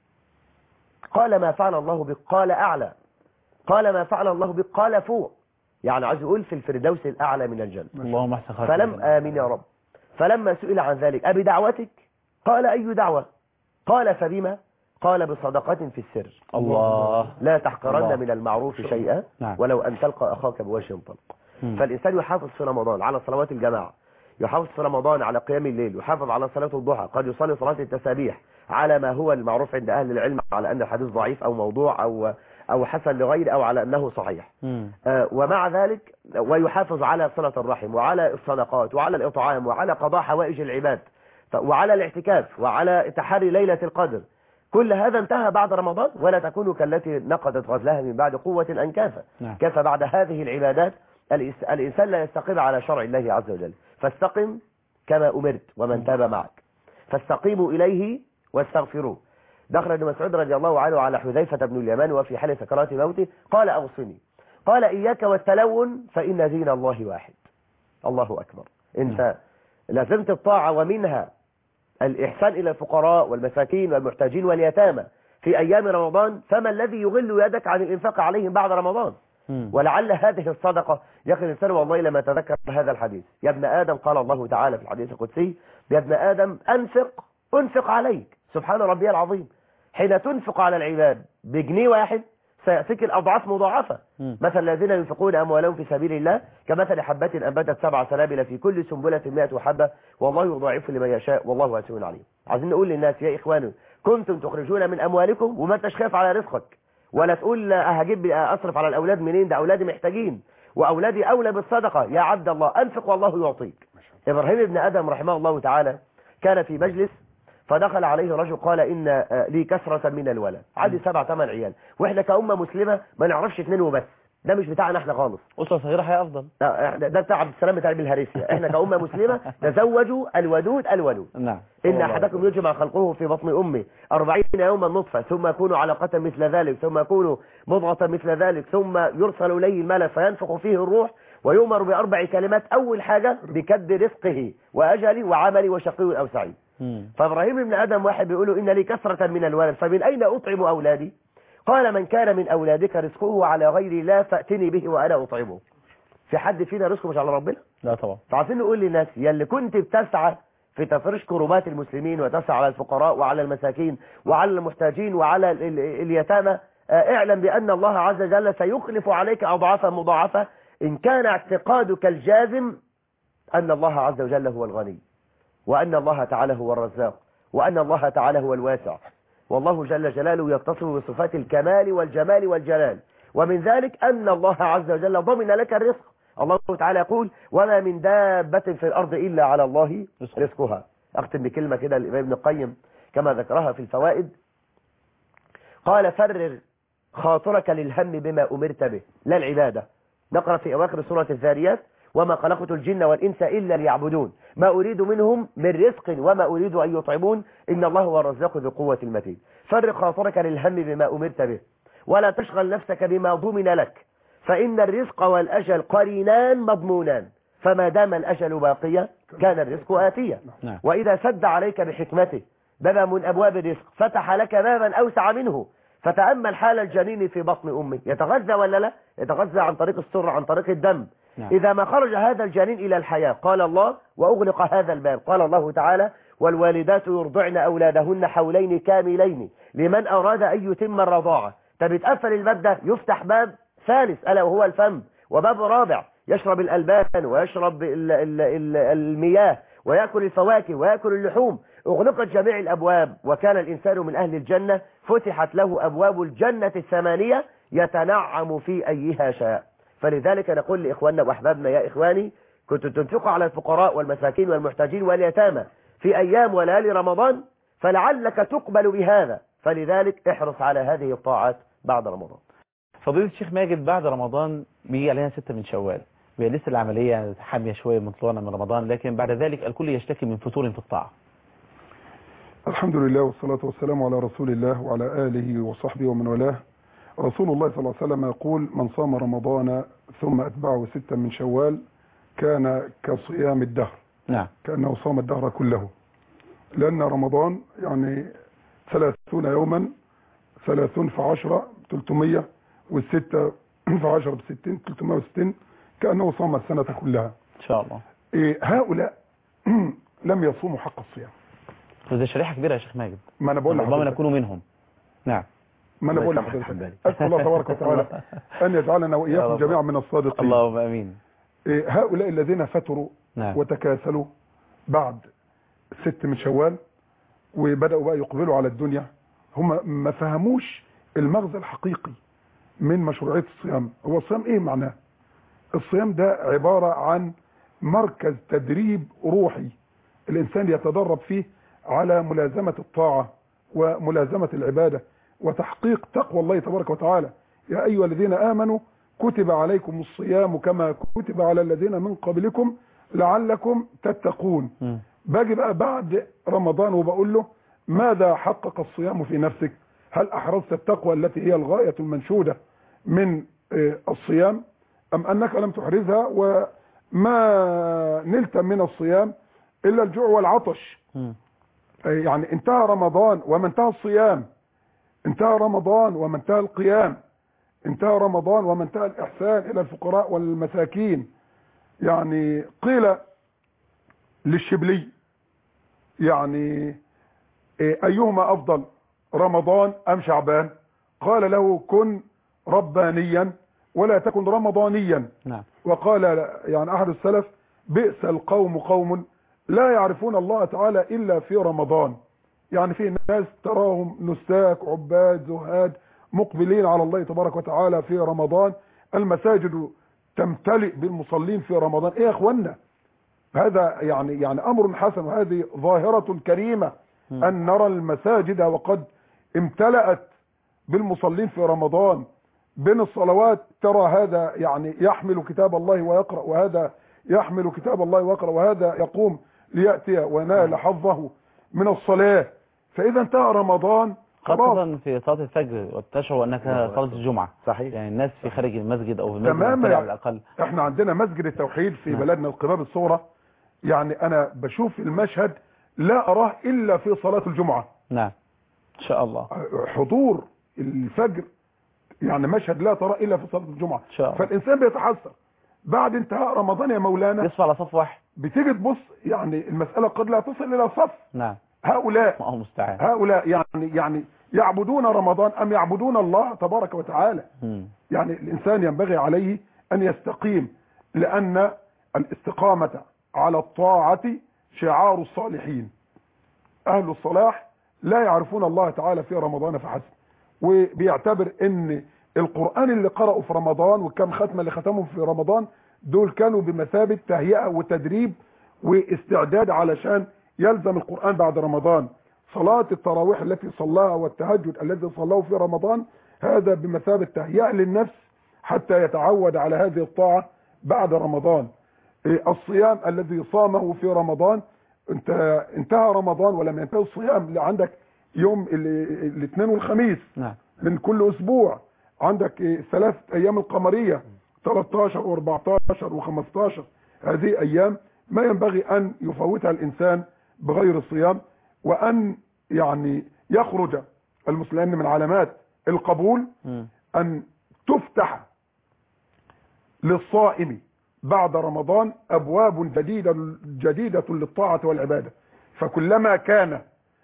قال ما فعل الله بك؟ قال أعلى. قال ما فعل الله بك؟ قال فوق. يعني عايز يقول في الفردوس الأعلى من الجنة. اللهم احسن خاتم. فلم آمين يا رب. فلما سئل عن ذلك أبي دعوتك؟ قال أي دعوة؟ قال فبما؟ قال بصدقة في السر. الله. لا تحقرن الله. من المعروف شيئا نعم. ولو أن تلقى أخاك بوجه طلق. فالإنسان يحافظ في رمضان على صلوات الجماعة، يحافظ في رمضان على قيام الليل، يحافظ على صلاة الضحى، قد يصلي صلاة التسابيح على ما هو المعروف عند أهل العلم على أن الحديث ضعيف أو موضوع أو أو حسن لغير أو على أنه صحيح. آه ومع ذلك ويحافظ على صلة الرحم وعلى الصدقات وعلى الإطعام وعلى قضاء حوائج العباد وعلى الاعتكاف وعلى تحري ليلة القدر. كل هذا انتهى بعد رمضان، ولا تكونوا كالتي نقضت غزلها من بعد قوة أنكافا. نعم. كيف بعد هذه العبادات الإنسان لا يستقيم على شرع الله عز وجل. فاستقم كما أمرت ومن تاب معك فاستقيموا إليه واستغفروه. دخل ابن مسعود رضي الله عنه على حذيفة بن اليمان وفي حال سكرات موته قال أوصني، قال إياك والتلون فإن دين الله واحد. الله أكبر. انت لازمت الطاعة ومنها الإحسان إلى الفقراء والمساكين والمحتاجين واليتامى في أيام رمضان، فما الذي يغل يدك عن الإنفاق عليهم بعد رمضان؟ ولعل هذه الصدقة يا أخي الإنسان والله لما تذكر هذا الحديث، يا ابن آدم قال الله تعالى في الحديث القدسي يا ابن آدم أنفق أنفق عليك. سبحان ربي العظيم. حين تنفق على العباد بجنيه واحد سيأتيك الأضعاف مضاعفة. مثل الذين ينفقون أموالهم في سبيل الله كمثل حبة أنبتت سبع سنابل في كل سنبلة مئة حبة والله يضاعف لمن يشاء والله واسع عليم. عايزين نقول للناس يا إخواني كنتم تخرجون من أموالكم وما انتش خايف على رزقك، ولا تقول هجيب أصرف على الأولاد منين، ده أولادي محتاجين وأولادي أولى بالصدقة. يا عبد الله أنفق والله يعطيك. إبراهيم ابن آدم رحمه الله تعالى كان في مجلس فدخل عليه رجل قال إن لي كثرة من الولد، عندي سبع ثمان عيال وإحنا كأمة مسلمة ما نعرفش اثنين وبس، ده مش بتاعنا احنا خالص. أسرة صغيرة هي أفضل. ده بتاع عبد السلام بتاع الهريسيا. احنا كأمة مسلمة تزوجوا الودود الولود. نعم. إن أحدكم يجمع خلقه في بطن أمه أربعين يوما نطفة ثم يكون علقة مثل ذلك ثم يكون مضغة مثل ذلك ثم يرسل إليه الملك فينفخ فيه الروح ويؤمر بأربع كلمات. أول حاجة بكد رزقه وأجلي وعملي وشقي أو سعيد. فإبراهيم ابن آدم واحد بيقول إن لي كثرة من الولد فمن أين أطعم أولادي؟ قال من كان من أولادك رزقه على غير الله فأتني به وأنا أطعمه. في حد فينا رزقه مش على ربنا؟ لا طبعا. فعايزين نقول للناس يا اللي كنت بتسعى في تفريش كربات المسلمين وتسعى على الفقراء وعلى المساكين وعلى المحتاجين وعلى اليتامى، اعلم بأن الله عز وجل سيخلف عليك أضعافا مضاعفة إن كان اعتقادك الجازم أن الله عز وجل هو الغني وأن الله تعالى هو الرزاق وأن الله تعالى هو الواسع. والله جل جلاله يتصف بصفات الكمال والجمال والجلال، ومن ذلك أن الله عز وجل ضمن لك الرزق. الله تعالى يقول وما من دابة في الأرض إلا على الله رزقها. أختم بكلمة كده الإمام ابن القيم كما ذكرها في الفوائد، قال فرر خاطرك للهم بما أمرت به لا العبادة. نقرأ في أواخر سورة الذاريات وما خلقت الجن والإنس إلا ليعبدون ما أريد منهم من رزق وما أريد أن يطعمون إن الله هو الرزاق ذو القوة المتين. فرق خاطرك للهم بما أمرت به ولا تشغل نفسك بما ضمن لك فإن الرزق والأجل قرينان مضمونان، فما دام الأجل باقيا كان الرزق آتيا. نعم. وإذا سد عليك بحكمته بابا من أبواب الرزق فتح لك بابا أوسع منه. فتأمل حال الجنين في بطن أمه، يتغذى ولا لا؟ يتغذى عن طريق السر، عن طريق الدم. نعم. إذا ما خرج هذا الجنين إلى الحياة قال الله وأغلق هذا الباب. قال الله تعالى والوالدات يرضعن أولادهن حولين كاملين لمن أراد أن يتم الرضاعة. تبتقفل الباب ده يفتح باب ثالث ألا وهو الفم، وباب رابع يشرب الألبان ويشرب ال ال ال المياه ويأكل الفواكه ويأكل اللحوم. أغلقت جميع الأبواب وكان الإنسان من أهل الجنة، فتحت له أبواب الجنة الثمانية يتنعم في أيها شاء. فلذلك نقول لإخواننا وأحبابنا يا إخواني كنتم تنفقوا على الفقراء والمساكين والمحتاجين واليتامى في أيام وليالي رمضان فلعلك تقبل بهذا، فلذلك احرص على هذه الطاعات بعد رمضان. فضيلة الشيخ ماجد، بعد رمضان بيجي علينا ستة من شوال، هي لسه العملية حامية شوية من طلوعنا من رمضان، لكن بعد ذلك الكل يشتكي من فتور في الطاعة. الحمد لله والصلاة والسلام على رسول الله وعلى آله وصحبه ومن والاه. رسول الله صلى الله عليه وسلم يقول من صام رمضان ثم أتبعه ستة من شوال كان كصيام الدهر. نعم. كأنه صام الدهر كله، لأن رمضان يعني ثلاثون يوما، ثلاثون في عشرة ثلاثمية، والستة في عشرة بستين، ثلاثمية وستين، كأنه صام السنة كلها إن شاء الله. إيه هؤلاء لم يصوموا حق الصيام. وده شريحة كبيرة يا شيخ ماجد، ما أنا بقول ربما نكون منهم. نعم. ما أنا بقول لحضرتك أسأل الله تبارك وتعالى أن يجعلنا وإياكم جميعا من الصادقين. اللهم آمين. إيه هؤلاء الذين فتروا نعم. وتكاسلوا بعد ست من شوال وبدأوا بقى يقبلوا على الدنيا، هم ما فهموش المغزى الحقيقي من مشروعية الصيام. هو الصيام ايه معناه؟ الصيام ده عبارة عن مركز تدريب روحي الإنسان يتدرب فيه على ملازمة الطاعة وملازمة العبادة وتحقيق تقوى الله تبارك وتعالى. يا أيها الذين آمنوا كتب عليكم الصيام كما كتب على الذين من قبلكم لعلكم تتقون. م. باجي بقى بعد رمضان وبقول له ماذا حقق الصيام في نفسك؟ هل أحرزت التقوى التي هي الغاية المنشودة من الصيام أم أنك لم تحرزها وما نلت من الصيام إلا الجوع والعطش؟ م. يعني انتهى رمضان وما انتهى الصيام، انتهى رمضان وما انتهى القيام، انتهى رمضان وما انتهى الإحسان إلى الفقراء والمساكين. يعني قيل للشبلي يعني أيهما أفضل رمضان أم شعبان؟ قال له كن ربانيا ولا تكن رمضانيا. نعم. وقال يعني أحد السلف بئس القوم قوم لا يعرفون الله تعالى إلا في رمضان. يعني في ناس تراهم نساك عباد زهاد مقبلين على الله تبارك وتعالى في رمضان، المساجد تمتلئ بالمصلين في رمضان. ايه يا اخوانا، هذا يعني يعني امر حسن وهذه ظاهرة كريمة ان نرى المساجد وقد امتلأت بالمصلين في رمضان. بين الصلوات ترى هذا يعني يحمل كتاب الله ويقرأ، وهذا يحمل كتاب الله ويقرأ، وهذا يقوم ليأتي وينال حظه من الصلاة. فإذا انتهى رمضان خاصة في صلاة الفجر وتشعر أنها صلاة الجمعة. صحيح. يعني الناس في خارج المسجد أو في المسجد تماما. على الأقل احنا عندنا مسجد التوحيد في نعم. بلدنا القباب الصغرى، يعني أنا بشوف المشهد لا أراه إلا في صلاة الجمعة. نعم إن شاء الله. حضور الفجر يعني مشهد لا ترى إلا في صلاة الجمعة. إن شاء الله. فالإنسان بيتحسر بعد انتهاء رمضان يا مولانا يصفى على صف واحد. بتيجي تبص يعني المسألة قد لا تصل إلى صف. نعم. هؤلاء ما هو مستعان. هؤلاء يعني يعني يعبدون رمضان أم يعبدون الله تبارك وتعالى؟ م. يعني الإنسان ينبغي عليه أن يستقيم، لأن الاستقامة على الطاعة شعار الصالحين. أهل الصلاح لا يعرفون الله تعالى في رمضان فحسب، وبيعتبر أن القرآن اللي قرأوا في رمضان والكم ختمة اللي ختموا في رمضان دول كانوا بمثابة تهيئة وتدريب واستعداد علشان يلزم القرآن بعد رمضان. صلاة التراويح التي صلاها والتهجد الذي صلاه في رمضان هذا بمثابة تهيئة للنفس حتى يتعود على هذه الطاعة بعد رمضان. الصيام الذي صامه في رمضان انتهى رمضان ولم ينتهي الصيام، اللي عندك يوم الاثنين والخميس نعم. من كل أسبوع، عندك ثلاث أيام القمرية ثلاثة عشر وأربعة عشر وخمسة عشر. هذه أيام ما ينبغي أن يفوتها الإنسان بغير الصيام، وأن يعني يخرج المسلمين من علامات القبول أن تفتح للصائم بعد رمضان أبواب جديدة جديدة للطاعة والعبادة. فكلما كان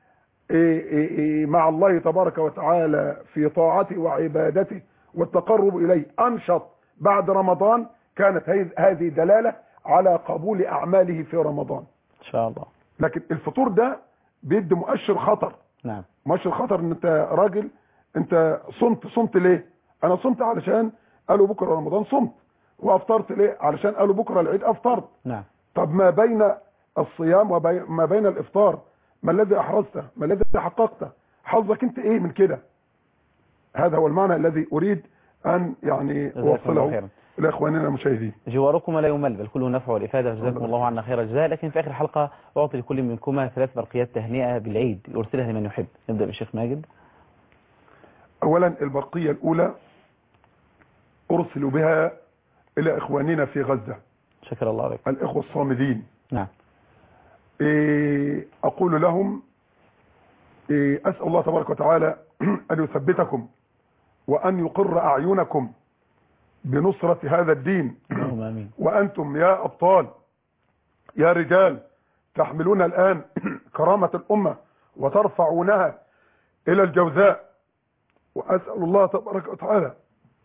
مع الله تبارك وتعالى في طاعته وعبادته والتقرب إليه أنشط بعد رمضان، كانت هذه دلالة على قبول أعماله في رمضان إن شاء الله. لكن الفطور ده بيدي مؤشر خطر. نعم. مؤشر خطر ان انت راجل، انت صمت صمت ليه؟ انا صمت علشان قالوا بكره رمضان صمت، وافطرت ليه؟ علشان قالوا بكره العيد افطرت. نعم. طب ما بين الصيام وما بين الافطار ما الذي احرزته؟ ما الذي حققته؟ حظك انت ايه من كده؟ هذا هو المعنى الذي اريد ان يعني اوصله لاخواننا المشاهدين. جواركما لا يمل بل كله نفع والافاده، جزاكم الله عنا خير الجزاء. لكن في اخر الحلقه اعطي لكل منكما ثلاث برقيات تهنئه بالعيد يرسلها لمن يحب. نبدا بالشيخ ماجد. اولا البرقيه الاولى ارسل بها الى اخواننا في غزه. شكر الله عليك. الاخوه الصامدين. نعم. إيه اقول لهم إيه اسال الله تبارك وتعالى ان يثبتكم وان يقر اعينكم بنصرة هذا الدين. آمين. وأنتم يا أبطال يا رجال تحملون الآن كرامة الأمة وترفعونها إلى الجوزاء. وأسأل الله تبارك وتعالى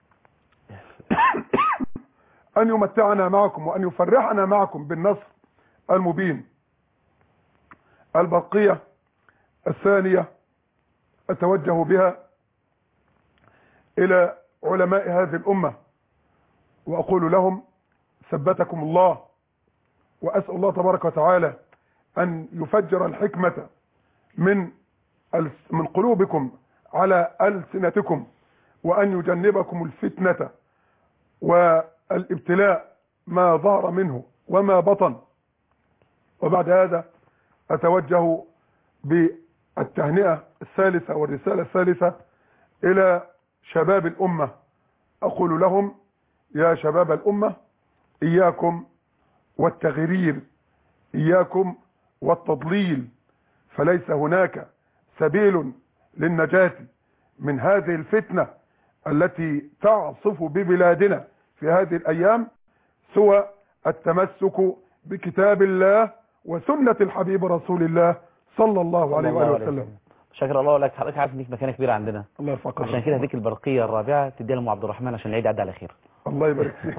أن يمتعنا معكم وأن يفرحنا معكم بالنصر المبين. البرقية الثانية أتوجه بها إلى علماء هذه الأمة وأقول لهم ثبتكم الله، وأسأل الله تبارك وتعالى أن يفجر الحكمة من من قلوبكم على ألسنتكم، وأن يجنبكم الفتنة والابتلاء ما ظهر منه وما بطن. وبعد هذا أتوجه بالتهنئة الثالثة والرسالة الثالثة إلى شباب الأمة. أقول لهم يا شباب الأمة إياكم والتغرير، إياكم والتضليل، فليس هناك سبيل للنجاة من هذه الفتنة التي تعصف ببلادنا في هذه الأيام سوى التمسك بكتاب الله وسنة الحبيب رسول الله صلى الله عليه وآله وسلم. شكر الله لك. حضرتك عارف انك مكانه كبيره عندنا. الله يرفعك. عشان كده هديك البرقيه الرابعه تديها لام عبد الرحمن عشان العيد يعدي على خير. الله يبارك فيك.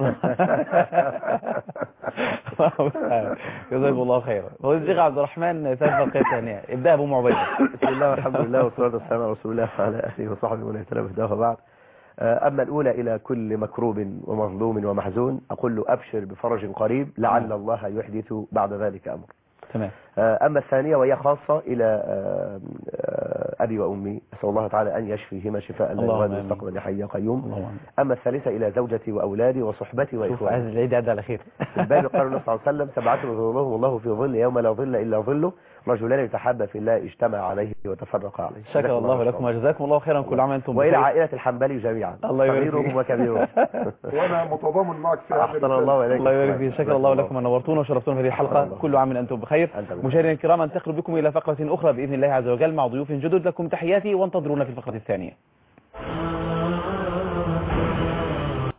جزاكم الله خيرا. هو الشيخ عبد الرحمن ثلاث برقيات ثانيه. ابداها بام عبيده. بسم الله والحمد لله والصلاه والسلام على رسول الله وعلى اله وصحبه ومن اهتدى بهداه وبعد. اما الاولى الى كل مكروب ومظلوم ومحزون اقول له ابشر بفرج قريب لعل الله يحدث بعد ذلك امر. تمام. أما الثانية وهي خاصة إلى أبي وأمي، أسأل الله تعالى أن يشفيهما شفاء لا يغادر مستقبل حي قيوم. أما الثالثة إلى زوجتي وأولادي وصحبتي وإخواني. عايز العيد يعدي على خير. في الباب قال النبي صلى الله عليه وسلم سبعة يظلهم الله في ظل يوم لا ظل إلا ظله، رجلان يتحابا في الله اجتمع عليه وتفرقا عليه. شكر الله لكم وجزاكم الله خيرا. كل عام وانتم بخير. وإلى عائلة الحنبلي جميعا صغيرهم وكبيرهم. وأنا متضامن معك في هذا. أحسن الله إليك. الله يبارك فيك. شكر الله لكم ونورتونا وشرفتونا في هذه الحلقة. كل عام وانتم بخير. مشاهدينا الكرام انتقل بكم إلى فقرة أخرى بإذن الله عز وجل مع ضيوف جدد. لكم تحياتي وانتظرونا في الفقرة الثانية.